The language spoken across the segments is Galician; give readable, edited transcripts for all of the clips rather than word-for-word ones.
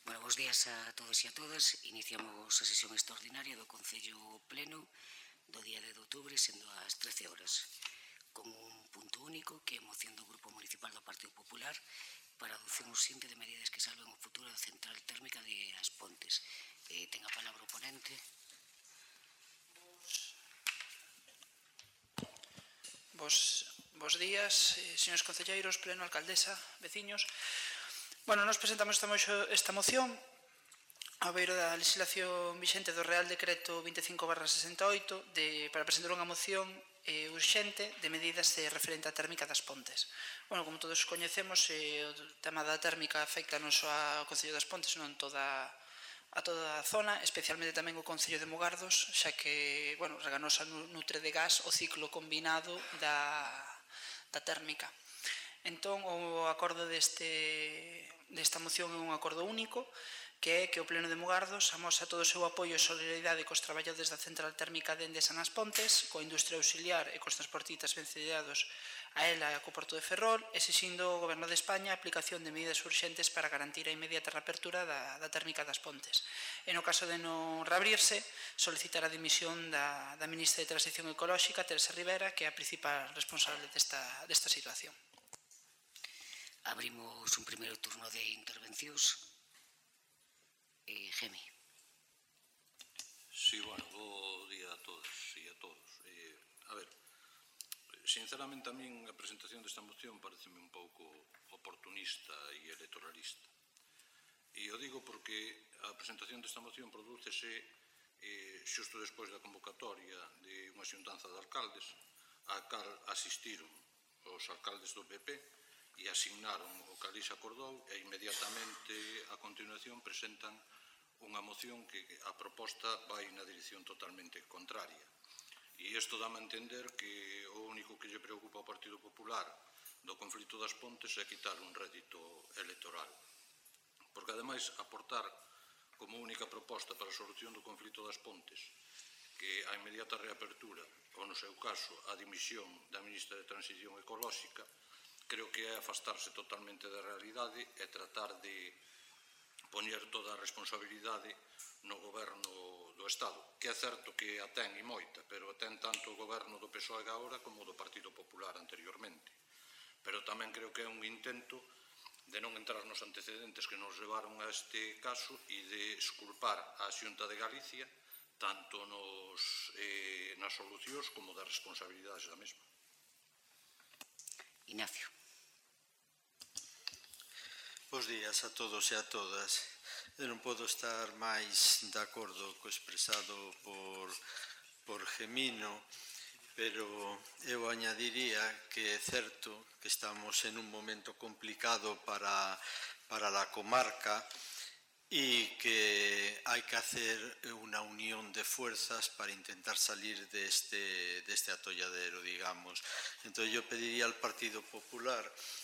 Bueno, bons días a todos e a todas. Iniciamos a sesión extraordinaria do Concello Pleno do día 10 de outubro, sendo as 13 horas, con un punto único que é a moción do Grupo Municipal do Partido Popular para a adopción urxente de medidas que salven o futuro da central térmica de As Pontes. Ten a palabra o ponente. Bos días, señores concelleiros, pleno, alcaldesa, veciños. Bueno, nos presentamos esta moción ao beiro da legislación vixente do Real Decreto 25/68 para presentar unha moción urxente de medidas referente á térmica das Pontes. Bueno, como todos coñecemos, o tema da térmica afecta non só ao Concello das Pontes, senón a toda a zona, especialmente tamén o Concello de Mugardos, xa que, bueno, Reganosa nutre de gas o ciclo combinado da térmica. Entón, o acordo desta moción é un acordo único, que é que o Pleno de Mugardos amosa todo o seu apoio e solidaridade cos traballadores da central térmica de Endesa nas Pontes, coa industria auxiliar e cos transportistas vencediados a ela e co Porto de Ferrol, exixindo ao Goberno de España a aplicación de medidas urxentes para garantir a inmediata reapertura da térmica das Pontes. E no caso de non reabrirse, solicitar a dimisión da ministra de Transición Ecolóxica, Teresa Rivera, que é a principal responsable desta situación. Abrimos un primeiro turno de intervencións. Gemi. Sí, bueno, bo día a todas e a todos. A ver, sinceramente a min a presentación desta moción pareceme un pouco oportunista e electoralista. E o digo porque a presentación desta moción prodúcese xusto despois da convocatoria de unha xuntanza de alcaldes a cal asistiron os alcaldes do PP e asignaron o que ali se acordou e inmediatamente a continuación presentan unha moción que a proposta vai na dirección totalmente contraria. E isto dá a entender que o único que lle preocupa ao Partido Popular do conflito das Pontes é quitar un rédito electoral. Porque, ademais, aportar como única proposta para a solución do conflito das Pontes que a inmediata reapertura, ou no seu caso, a dimisión da ministra de Transición Ecolóxica, creo que é afastarse totalmente da realidade e tratar de poñer toda a responsabilidade no goberno do Estado, que é certo que a ten e moita, pero a ten tanto o goberno do PSOE agora como do Partido Popular anteriormente. Pero tamén creo que é un intento de non entrar nos antecedentes que nos levaron a este caso e de exculpar a Xunta de Galicia tanto nas solucións como das responsabilidades da mesma. Ignacio. Bos días a todos e a todas. Eu non podo estar máis de acordo co expresado por Gemino, pero eu añadiría que é certo que estamos en un momento complicado para a comarca e que hai que hacer unha unión de fuerzas para intentar salir deste atolladero, digamos. Entón, eu pediría al Partido Popular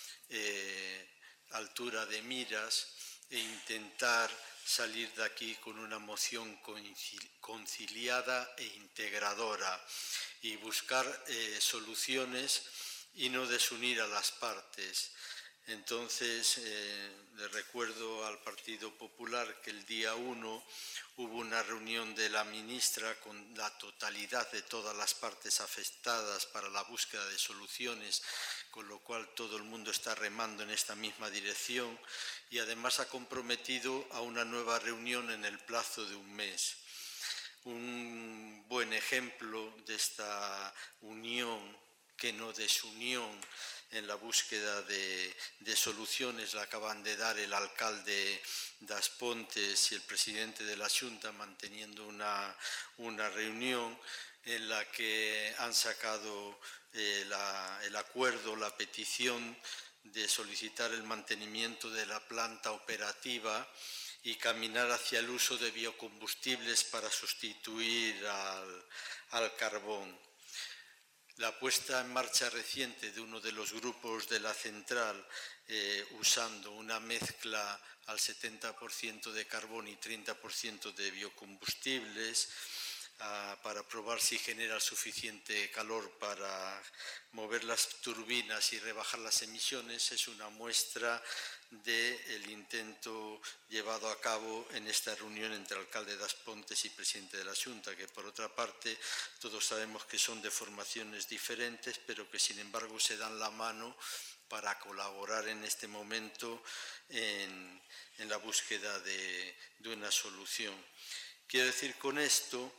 altura de miras e intentar salir de aquí con una moción conciliada e integradora y buscar soluciones y no desunir a las partes. Entonces, le recuerdo al Partido Popular que el día 1 hubo una reunión de la ministra con la totalidad de todas las partes afectadas para la búsqueda de soluciones, con lo cual todo el mundo está remando en esta misma dirección y además ha comprometido a una nueva reunión en el plazo de un mes. Un buen ejemplo de esta unión, que no desunión, en la búsqueda de soluciones la acaban de dar el alcalde das Pontes y el presidente de la Xunta manteniendo una reunión en la que han sacado el acuerdo, la petición de solicitar el mantenimiento de la planta operativa y caminar hacia el uso de biocombustibles para sustituir al carbón. La puesta en marcha reciente de uno de los grupos de la central usando una mezcla al 70% de carbón y 30% de biocombustibles para probar si genera suficiente calor para mover las turbinas y rebajar las emisiones es una muestra del intento llevado a cabo en esta reunión entre el alcalde das Pontes y presidente de la Xunta, que por otra parte todos sabemos que son de formaciones diferentes, pero que sin embargo se dan la mano para colaborar en este momento en la búsqueda de una solución. Quiero decir con esto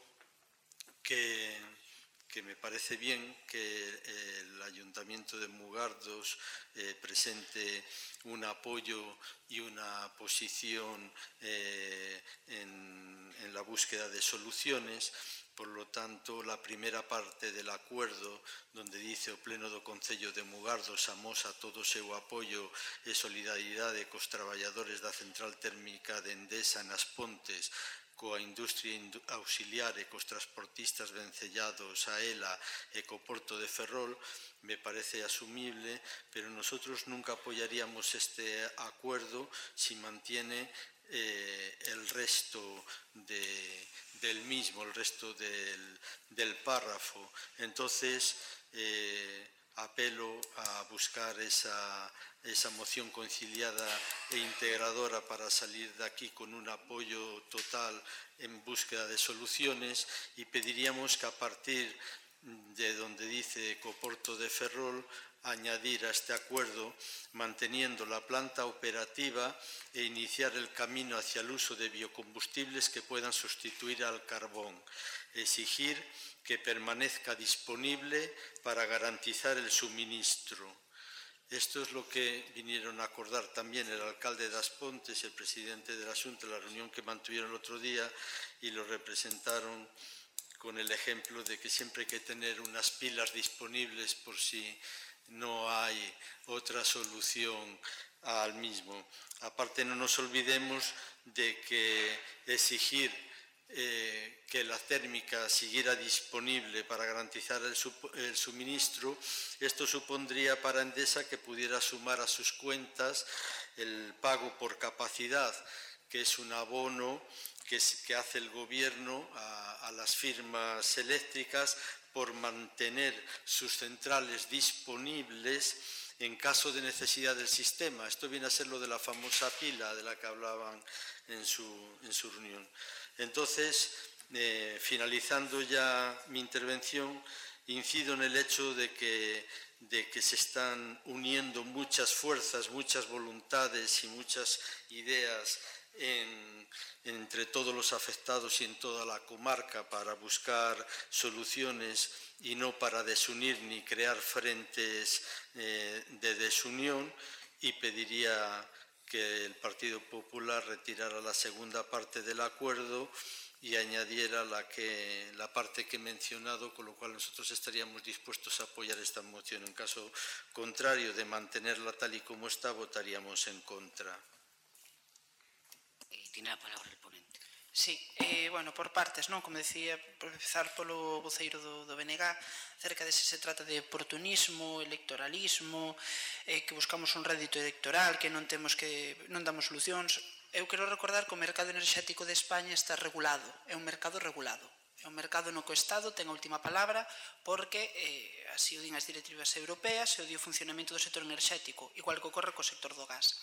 que me parece bien que el Ayuntamiento de Mugardos presente un apoyo y una posición en la búsqueda de soluciones. Por lo tanto, la primera parte del acuerdo, donde dice o Pleno do Concello de Mugardos amosa todo o seu apoio e solidaridade cos traballadores da central térmica de Endesa nas Pontes, coa industria auxiliar e cos transportistas vencellados a ela e co porto de Ferrol, me parece asumible, pero nosotros nunca apoyaríamos este acuerdo si mantiene el resto del mismo, el resto del párrafo. Entonces, apelo a buscar esa moción conciliada e integradora para salir de aquí con un apoyo total en búsqueda de soluciones, y pediríamos que a partir de donde dice Coporto de Ferrol, añadir a este acuerdo, manteniendo la planta operativa e iniciar el camino hacia el uso de biocombustibles que puedan sustituir al carbón. Exigir que permanezca disponible para garantizar el suministro. Esto es lo que vinieron a acordar también el alcalde das Pontes y el presidente de la Xunta en la reunión que mantuvieron el otro día, y lo representaron con el ejemplo de que siempre hay que tener unas pilas disponibles por si no hay otra solución al mismo. Aparte, no nos olvidemos de que exigir que la térmica siguiera disponible para garantizar el suministro, esto supondría para Endesa que pudiera sumar a sus cuentas el pago por capacidad, que es un abono que hace el gobierno a las firmas eléctricas por mantener sus centrales disponibles en caso de necesidad del sistema. Esto viene a ser lo de la famosa pila de la que hablaban en su reunión. Entonces, finalizando ya mi intervención, incido en el hecho de que se están uniendo muchas fuerzas, muchas voluntades y muchas ideas entre todos los afectados y en toda la comarca para buscar soluciones y no para desunir ni crear frentes de desunión, y pediría que el Partido Popular retirara la segunda parte del acuerdo y añadiera la parte que he mencionado, con lo cual nosotros estaríamos dispuestos a apoyar esta moción. En caso contrario de mantenerla tal y como está, votaríamos en contra. Tiene a palabra el ponente. Sí, bueno, por partes, non? Como decía, por empezar polo voceiro do BNG, cerca de se trata de oportunismo, electoralismo, que buscamos un rédito electoral, que non damos solucións. Eu quero recordar que o mercado enerxético de España está regulado, é un mercado regulado. É un mercado no que o Estado ten a última palabra, porque así o din as directivas europeas e o di o funcionamento do sector enerxético, igual que ocorre co sector do gas.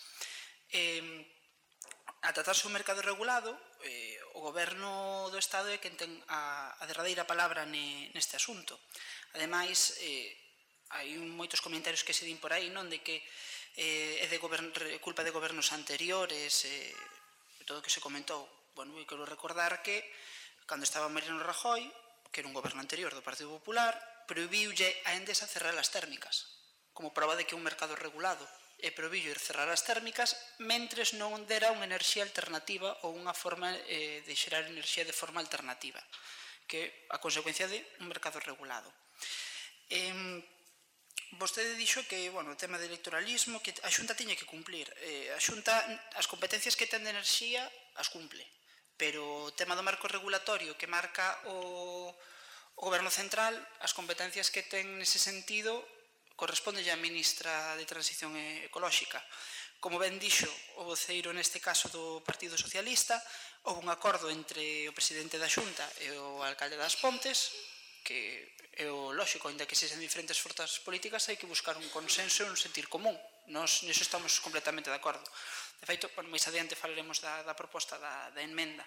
A tratarse un mercado regulado, o goberno do Estado é quen ten a derradeira palabra neste asunto. Ademais, hai moitos comentarios que se din por aí, non, de que é culpa de gobernos anteriores, todo o que se comentou. Bueno, eu quero recordar que cando estaba Mariano Rajoy, que era un goberno anterior do Partido Popular, prohibiulle a Endesa cerrar as térmicas, como prova de que é un mercado regulado. E prohibiu cerrar as térmicas mentres non dera unha enerxía alternativa ou unha forma de xerar enerxía de forma alternativa, que é a consecuencia de un mercado regulado. Vostede dixo que, bueno, o tema do electoralismo, que a Xunta tiña que cumplir. A Xunta, as competencias que ten de enerxía, as cumple, pero o tema do marco regulatorio que marca o Goberno Central, as competencias que ten nese sentido corresponde á ministra de Transición Ecolóxica. Como ben dixo o voceiro neste caso do Partido Socialista, houve un acordo entre o presidente da Xunta e o alcalde das Pontes, que é o lóxico, ainda que sexan diferentes forzas políticas, hai que buscar un consenso e un sentir común. Nós nisso estamos completamente de acordo. De feito, máis adiante falaremos da proposta da enmenda.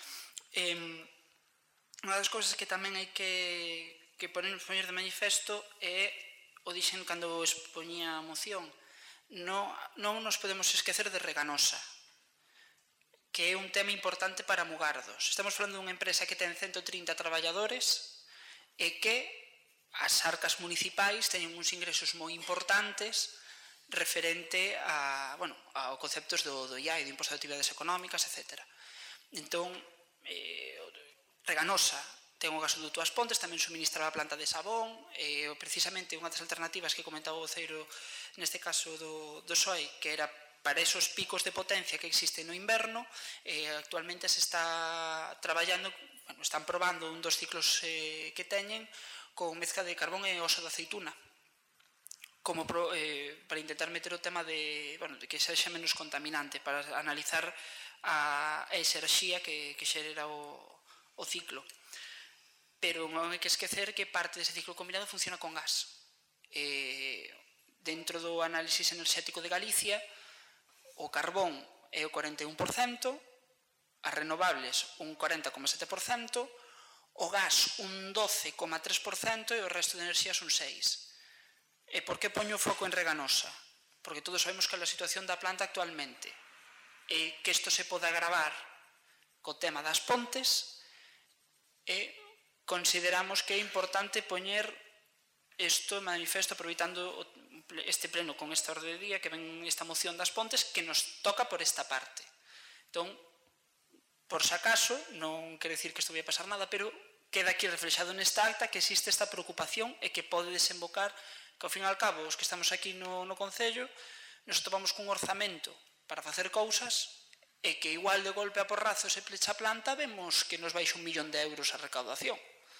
Unha das cousas que tamén hai que poner de manifesto é, o dixen cando expoñía a moción, non nos podemos esquecer de Reganosa, que é un tema importante para Mugardos. Estamos falando dunha empresa que ten 130 traballadores e que as arcas municipais teñen uns ingresos moi importantes referente ao conceptos do IAE, do Imposto de Actividades Económicas, etc. Entón, Reganosa ten o gasoduto As Pontes, tamén suministraba a planta de Sabón, e precisamente unha das alternativas que comentaba o voceiro neste caso do PSOE, que era para esos picos de potencia que existen no inverno, actualmente se está traballando, están probando un dos ciclos que teñen con mezcla de carbón e óxido de aceituna, como para intentar meter o tema de que sexa menos contaminante, para analizar a exerxía que xera o ciclo. Pero non hai que esquecer que parte dese ciclo combinado funciona con gas. Dentro do análisis enerxético de Galicia, o carbón é o 41%, as renovables un 40,7%, o gas un 12,3% e o resto de enerxías un 6%. E por que poño o foco en Reganosa? Porque todos sabemos que é a situación da planta actualmente e que isto se pode agravar co tema das pontes e consideramos que é importante poñer isto en manifesto aproveitando este pleno con esta orde de día que ven esta moción das pontes que nos toca por esta parte. Entón, por si acaso, non quero dicir que isto vai a pasar nada, pero queda aquí reflexado nesta acta que existe esta preocupación e que pode desembocar que ao fin e ao cabo os que estamos aquí no Concello nos topamos cun orzamento para facer cousas e que igual de golpe a porrazo se plecha a planta vemos que nos baixa 1 millón de euros a recaudación.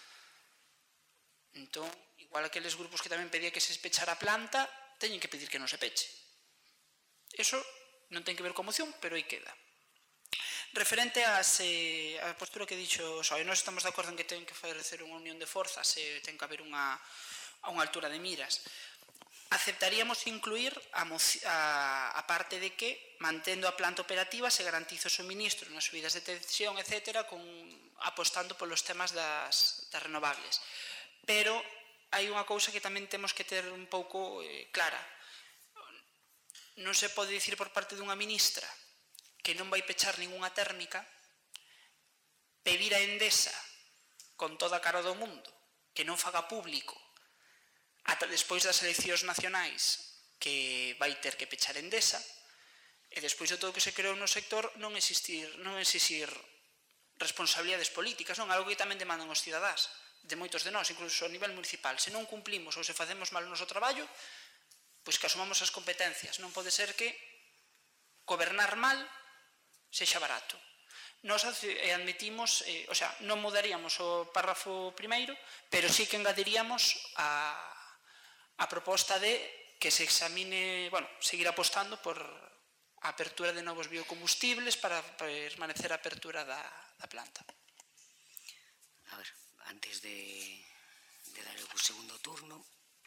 Entón, igual aqueles grupos que tamén pedía que se pechara a planta teñen que pedir que non se peche. Eso non ten que ver con moción, pero aí queda. Referente á postura que dixo Soe, nós estamos de acordo en que ten que facer unha unión de forzas e ten que haber unha altura de miras. Aceptaríamos incluir a parte de que, mantendo a planta operativa, se garantiza o suministro nas subidas de tensión, etc., apostando polos temas das renovables. Pero hai unha cousa que tamén temos que ter un pouco clara. Non se pode dicir por parte dunha ministra que non vai pechar ningunha térmica, pedir a Endesa con toda a cara do mundo que non faga público ata despois das eleccións nacionais que vai ter que pechar Endesa e despois de todo o que se creou no sector non exixir responsabilidades políticas, non algo que tamén demandan os cidadás, de moitos de nós, incluso a nivel municipal. Se non cumplimos ou se facemos mal o noso traballo, pois que asumamos as competencias. Non pode ser que gobernar mal sexa barato. Nos admitimos, non mudaríamos o párrafo primeiro, pero sí que engadiríamos a proposta de que se examine, seguir apostando por a apertura de novos biocombustibles para permanecer a apertura da planta. A ver, antes de dar o segundo turno,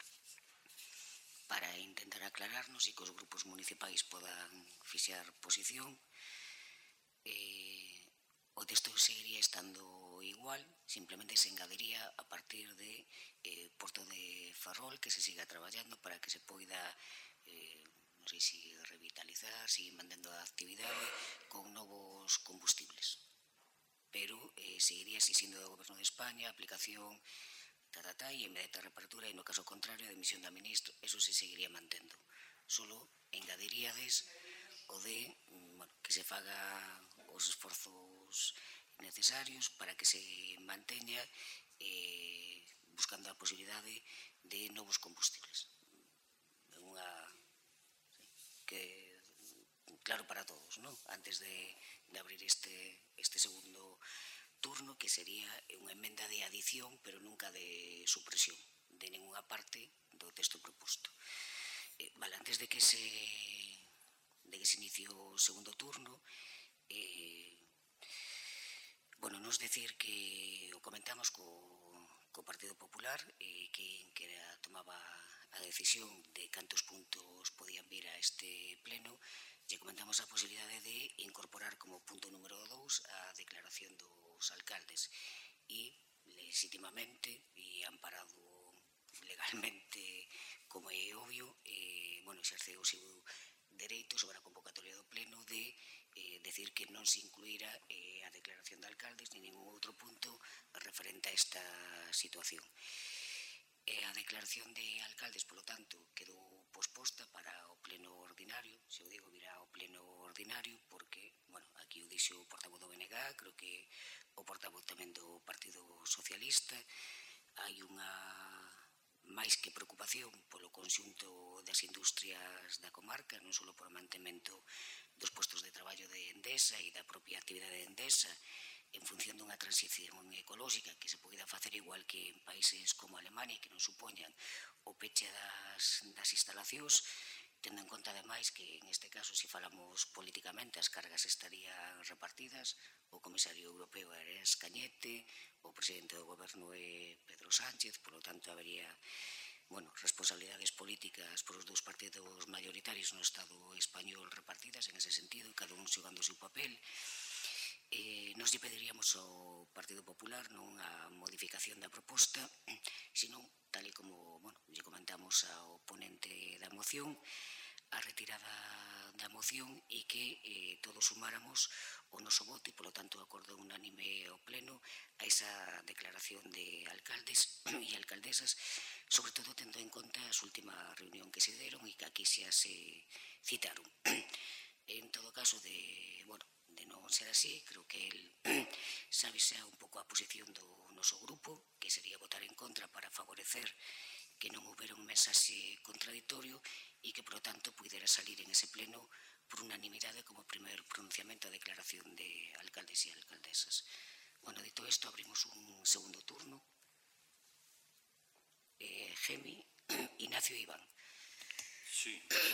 para intentar aclararnos e que os grupos municipais podan fixar posición, o texto seguiría estando igual, simplemente se engadiría a partir de Porto de Ferrol, que se siga traballando para que se poida, non sei se revitalizar, seguir mantendo a actividade con novos combustibles. Pero seguiría existindo do Goberno de España a aplicación e en vez de reapertura, e no caso contrario, a dimisión da ministra, eso se seguiría mantendo. Solo engadiríades o de que se faga os esforzos necesarios para que se manteña buscando a posibilidade de novos combustibles. Claro para todos, non? Antes de abrir este segundo turno, que sería unha emenda de adición, pero nunca de supresión de ninguna parte do texto proposto. Antes de que se inicie o segundo turno, nos decir que o comentamos co Partido Popular, que tomaba a decisión de cantos puntos podían vir a este pleno, lle comentamos a posibilidade de incorporar como punto número 2 a declaración dos alcaldes e legítimamente e amparado legalmente, como é obvio, exerceu o seu dereito sobre a convocatoria do pleno de decir que non se incluíra a declaración de alcaldes ni ningún outro punto referente a esta situación. A declaración de alcaldes, polo tanto, quedou posposta para o pleno ordinario. Se o digo, virá ao pleno ordinario porque, aquí o dixo o portavoz do BNG, creo que o portavoz tamén do Partido Socialista. Hai unha máis que preocupación polo conxunto das industrias da comarca, non só por o mantemento dos postos de traballo de Endesa e da propia actividade de Endesa, en función dunha transición ecolóxica que se poida facer igual que en países como Alemania, que non supoñan o peche das instalacións, tendo en conta, ademais, que en este caso, se falamos políticamente, as cargas estarían repartidas, o comisario europeo era Cañete, o presidente do goberno é Pedro Sánchez, polo tanto, habería responsabilidades políticas por os dous partidos mayoritarios no Estado español repartidas en ese sentido, cada un xogando o seu papel. Nos lle pediríamos ao Partido Popular non a modificación da proposta, senón, tal e como lle comentamos ao ponente da moción, a retirada da moción e que todos sumáramos o noso voto e, polo tanto, o acordo unánime ao pleno a esa declaración de alcaldes e alcaldesas, sobre todo tendo en conta a última reunión que se deron e que aquí xa se citaron. En todo caso, de non ser así, creo que sabe xa un pouco a posición do noso grupo, que sería votar en contra para favorecer que non houbera un mensaxe contradictorio e que, por lo tanto, pudera salir en ese pleno por unanimidade como primer pronunciamento a declaración de alcaldes e alcaldesas. Dito isto, abrimos un segundo turno. Gemi, Ignacio e Iván. Sí,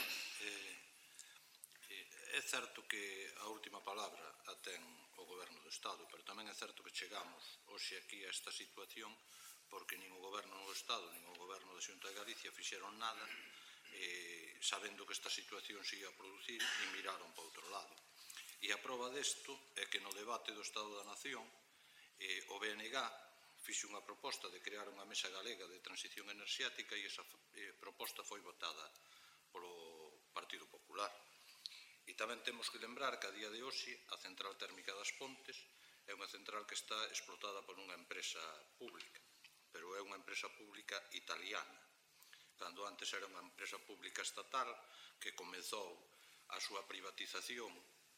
é certo que a última palabra a ten o Goberno do Estado, pero tamén é certo que chegamos hoxe aquí a esta situación porque nin o Goberno do Estado nin o Goberno da Xunta de Galicia fixeron nada sabendo que esta situación se ia a producir e miraron para outro lado. E a proba desto é que no debate do Estado da Nación o BNG fixe unha proposta de crear unha mesa galega de transición enerxética e esa proposta foi votada polo Partido Popular. E tamén temos que lembrar que a día de hoxe a central térmica das Pontes é unha central que está explotada por unha empresa pública, pero é unha empresa pública italiana, cando antes era unha empresa pública estatal que comezou a súa privatización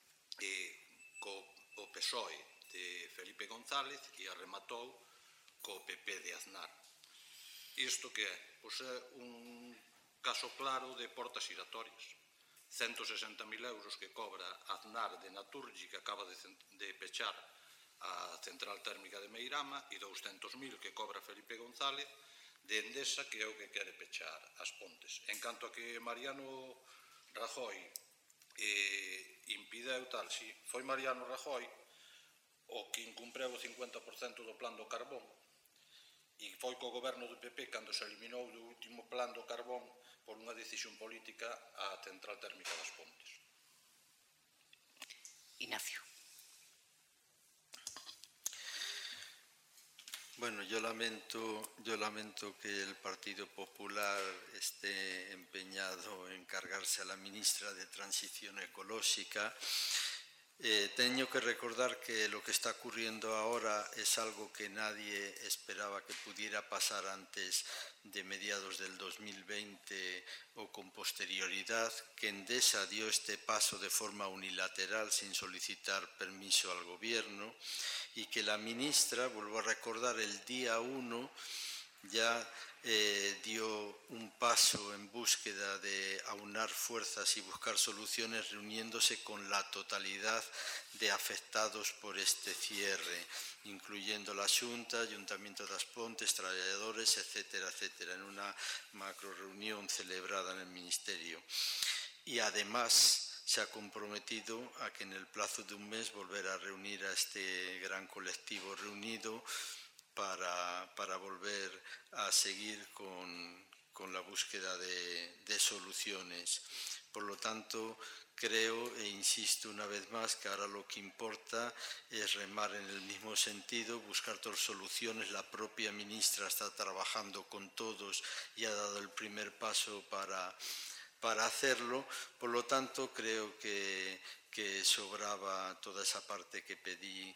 co PSOE de Felipe González e a rematou co PP de Aznar. Isto que é? Pois é un caso claro de portas giratorias. 160.000 euros que cobra Aznar de Naturgy, que acaba de pechar a central térmica de Meirama, e 200.000 que cobra Felipe González de Endesa, que é o que quere pechar as Pontes. En canto a que Mariano Rajoy impideu tal, si foi Mariano Rajoy o que incumpreu o 50% do plan do carbón, e foi co goberno do PP cando se eliminou do último plan do carbón por unha decisión política a central térmica das Pontes. Ignacio. Bueno, yo lamento que el Partido Popular esté empeñado en cargarse a la ministra de Transición Ecológica. Tengo que recordar que lo que está ocurriendo ahora es algo que nadie esperaba que pudiera pasar antes de mediados del 2020 o con posterioridad, que Endesa dio este paso de forma unilateral sin solicitar permiso al gobierno y que la ministra, vuelvo a recordar, el día 1 ya dio un paso en búsqueda de aunar fuerzas y buscar soluciones reuniéndose con la totalidad de afectados por este cierre, incluyendo la Xunta, Ayuntamiento das Pontes, trabajadores, etcétera, etcétera, en una macro reunión celebrada en el Ministerio. Y además se ha comprometido a que en el plazo de un mes volverá a reunir a este gran colectivo reunido para volver a seguir con la búsqueda de soluciones. Por lo tanto, creo e insisto una vez más que ahora lo que importa es remar en el mismo sentido, buscar todas soluciones. La propia ministra está trabajando con todos y ha dado el primer paso para hacerlo. Por lo tanto, creo que sobraba toda esa parte que pedí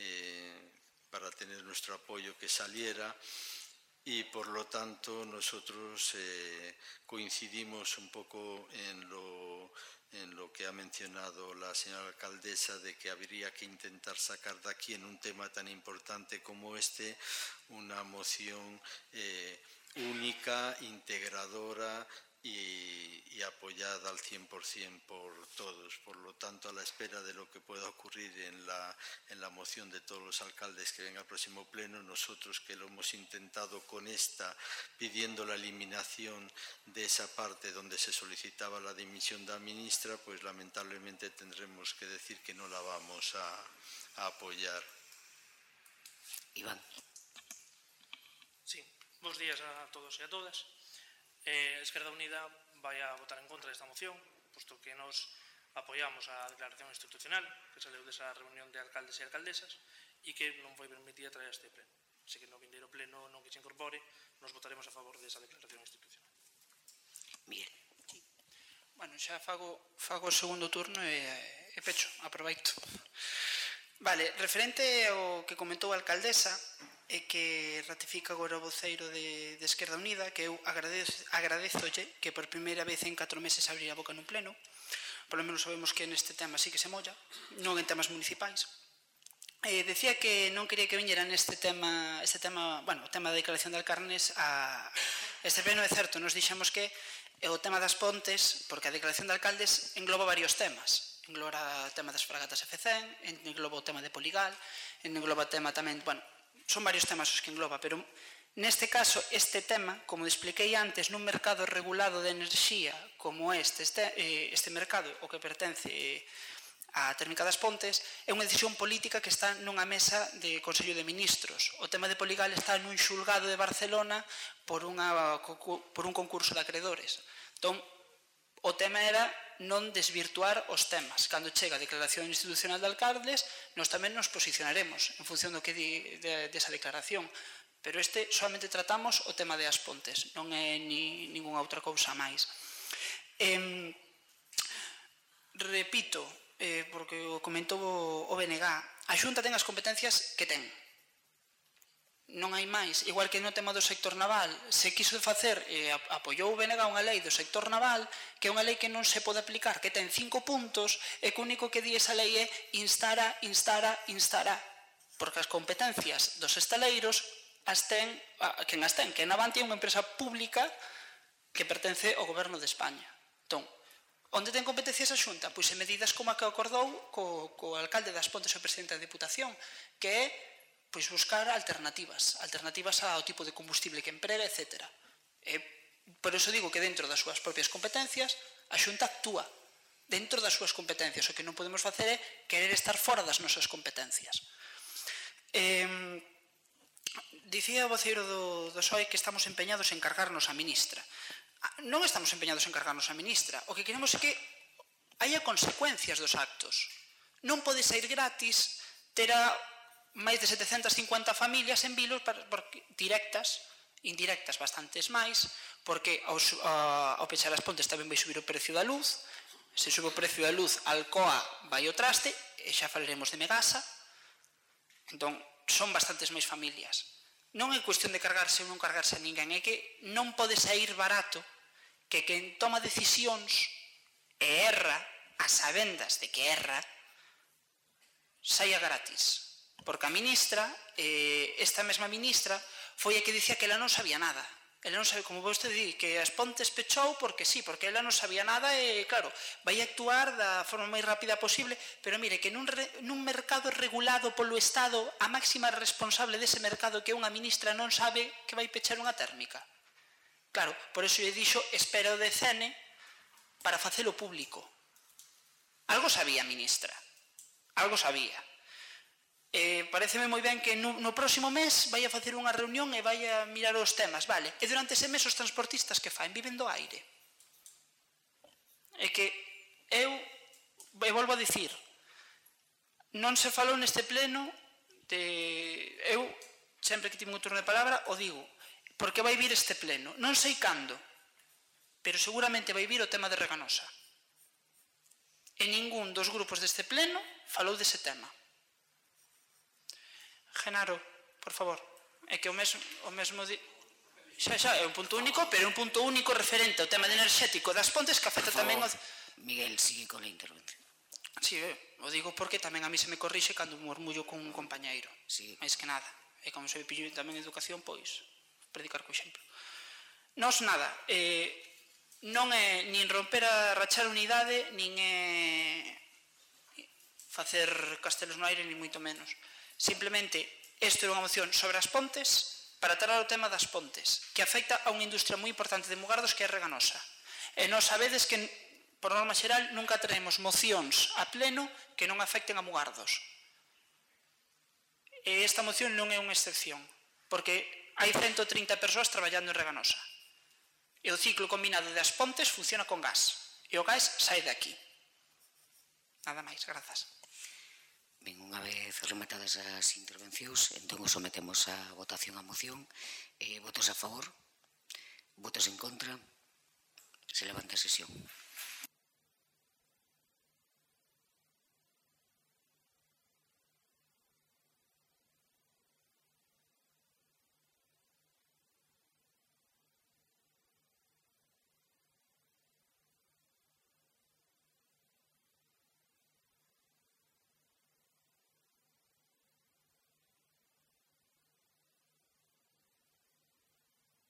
para tener nuestro apoyo que saliera. Y por lo tanto nosotros coincidimos un poco en lo que ha mencionado la señora alcaldesa, de que habría que intentar sacar de aquí, en un tema tan importante como este, una moción única, integradora y apoyada al 100% por todos. Por lo tanto, a la espera de lo que pueda ocurrir en la moción de todos los alcaldes que venga al próximo pleno, nosotros, que lo hemos intentado con esta, pidiendo la eliminación de esa parte donde se solicitaba la dimisión de la ministra, pues lamentablemente tendremos que decir que no la vamos a apoyar. Iván. Sí, bos días a todos e a todas. Esquerda Unida vai a votar en contra desta moción, posto que nos apoiamos a declaración institucional que saleu desa reunión de alcaldes e alcaldesas e que non foi permitida traer a este pleno. Así que no vindeiro pleno non que se incorpore, nos votaremos a favor desa declaración institucional. Miguel. Bueno, xa fago o segundo turno e pecho, aproveito. Vale, referente ao que comentou a alcaldesa, e que ratifica agora o voceiro de Esquerda Unida, que eu agradezolle que por primeira vez en 4 meses abrir a boca nun pleno. Por lo menos sabemos que neste tema sí que se molla, non en temas municipais. Decía que non quería que viñera neste tema, bueno, o tema da declaración de alcarnes a este pleno. É certo, nos dixemos que o tema das pontes, porque a declaración de alcaldes engloba varios temas. Engloba o tema das fragatas F100, engloba o tema de Poligal, engloba o tema tamén, bueno, son varios temas os que engloba, pero neste caso, este tema, como expliquei antes, nun mercado regulado de enerxía como este mercado, o que pertence á térmica das pontes, é unha decisión política que está nunha mesa de Consello de Ministros. O tema de Poligal está nun xulgado de Barcelona por un concurso de acreedores. Entón, o tema era non desvirtuar os temas. Cando chega a declaración institucional de alcaldes, nós tamén nos posicionaremos en función do que di desa declaración. Pero solamente tratamos o tema das pontes, non é ningunha outra cousa máis. Repito, porque o comentou o BNG, a Xunta ten as competencias que ten. Non hai máis. Igual que no tema do sector naval, se quiso facer, apoiou o BNG unha lei do sector naval, que é unha lei que non se pode aplicar, que ten 5 puntos, e que o único que di esa lei é instará, porque as competencias dos estaleiros quen as ten, que en Avanti é unha empresa pública que pertence ao goberno de España. Entón, onde ten competencias a Xunta? Pois en medidas como a que acordou co alcalde das Pontes e o presidente da Diputación, que é buscar alternativas ao tipo de combustible que emprega, etc. Por iso digo que dentro das súas propias competencias a Xunta actúa dentro das súas competencias. O que non podemos facer é querer estar fora das nosas competencias. Dicía o voceiro do PSOE que estamos empeñados en cargarnos a ministra. Non estamos empeñados en cargarnos a ministra. O que queremos é que haya consecuencias dos actos. Non pode sair gratis ter a máis de 750 familias en Vilos directas, indirectas bastantes máis, porque ao pechar as pontes tamén vai subir o precio da luz. Se sube o precio da luz, Alcoa vai ao traste, e xa falaremos de Megasa. Entón, son bastantes máis familias. Non é cuestión de cargarse ou non cargarse a ninguén, é que non pode sair barato que quen toma decisións e erra, a sabendas de que erra, saia gratis. Porque a ministra, esta mesma ministra, foi a que dicía que ela non sabía nada. Ela non sabía, como vostede di, que as pontes pechou porque sí, porque ela non sabía nada e, claro, vai actuar da forma máis rápida posible, pero mire, que nun mercado regulado polo Estado, a máxima responsable dese mercado, que é unha ministra, non sabe que vai pechar unha térmica. Claro, por iso lle dixo, espera o decene para facelo público. Algo sabía a ministra, algo sabía. pareceme moi ben que no próximo mes vai a facer unha reunión e vai a mirar os temas, vale? E durante ese mes os transportistas que fan? Viven do aire. É que eu volvo a dicir, non se falou neste pleno eu sempre que tive un turno de palabra o digo, porque vai vir este pleno, non sei cando, pero seguramente vai vir o tema de Reganosa. E ningún dos grupos deste pleno falou dese tema. Genaro, por favor, é que o mesmo xa, é un punto único, pero é un punto único referente ao tema de enerxético das Pontes que afecta tamén ao... Miguel, sigue con a intervención. Sí, o digo porque tamén a mí se me corrixe cando murmullo con un compañeiro, máis que nada. E como se pillo tamén educación, pois, predicar co exemplo. Nos nada, non é nin romper a rachar unidade, nin é facer castelos no aire, nin moito menos. Simplemente, isto é unha moción sobre as Pontes para tratar o tema das Pontes, que afecta a unha industria moi importante de Mugardos que é Reganosa. E nós sabedes que, por norma xeral, nunca traemos mocións a pleno que non afecten a Mugardos. E esta moción non é unha excepción, porque hai 130 persoas traballando en Reganosa. E o ciclo combinado das Pontes funciona con gas. E o gas sai de aquí. Nada máis, grazas. Ben, unha vez rematadas as intervencións, entón os sometemos a votación a moción. Votos a favor, votos en contra, se levanta a sesión.